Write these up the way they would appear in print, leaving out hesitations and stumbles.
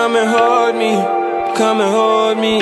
Come and hold me, come and hold me.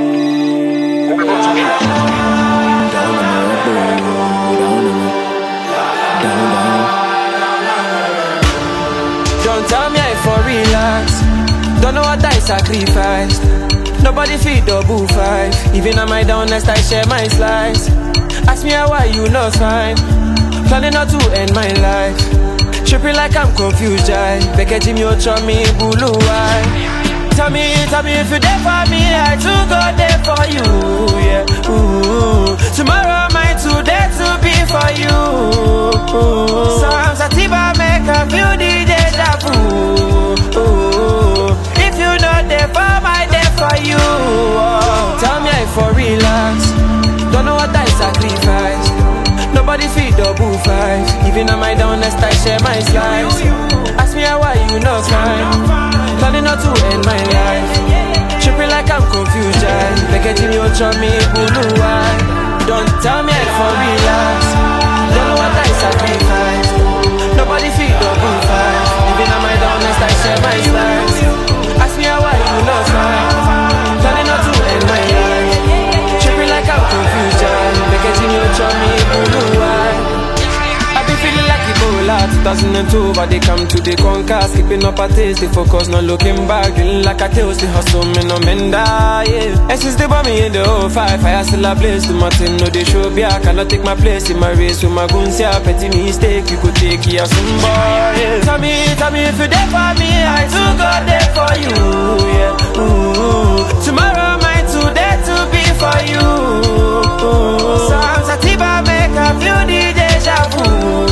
Don't tell me I for relax. Don't know what I sacrificed. Nobody feed double five. Even on my downest I share my slice. Ask me why you not fine. Planning not to end my life. Tripping like I'm confused, jai. Beke Jimmy me bulu why. Tell me if you're there for me, I too go there for you, yeah. Ooh. Tomorrow might today to be for you. Ooh. Some sativa make a feel the deja vu. Ooh. If you not there for my there for you. Oh. Tell me I for relax. Don't know what I sacrificed. Nobody feed double five. Even on my downest I share my slice. Ask me why you not fine. Planning not to end my life. Tripping like I'm confused, jai. Beke Jimmy me bulu why. Don't tell me I for relax. Don't know what I sacrificed. Nobody feed double five. Even on my downest I share my slice. Ask me why you not fine. Planning not to end my life. Tripping like I'm confused, jai. Beke Jimmy me bulu why. I be feeling like Ebola 2002, but they come to the conquer. Skipping up a taste, they focus, not looking back. Feeling like a tails, they hustle, me no menda, yeah. And since they bought me in the 05, I still a place to my team, no they show me. I cannot take my place in my race with my guns, yeah. Petty mistake, you could take here some boy, yeah. Tell me if you're there for me, I too go there for you, yeah. Ooh. Tomorrow might today to be for you. Ooh. Some sativa make a feel the deja vu.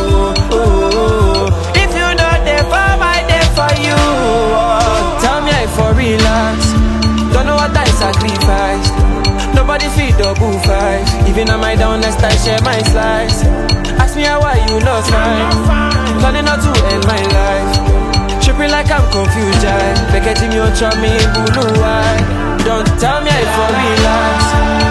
If you not there for my there for you. Oh. Tell me I for relax. Don't know what I sacrificed. Nobody feed double five. Even on my downest I share my slice. Ask me why you not fine. Planning not to end my life. Tripping like I'm confused, jai. Beke Jimmy me bulu why. Don't tell me I for relax.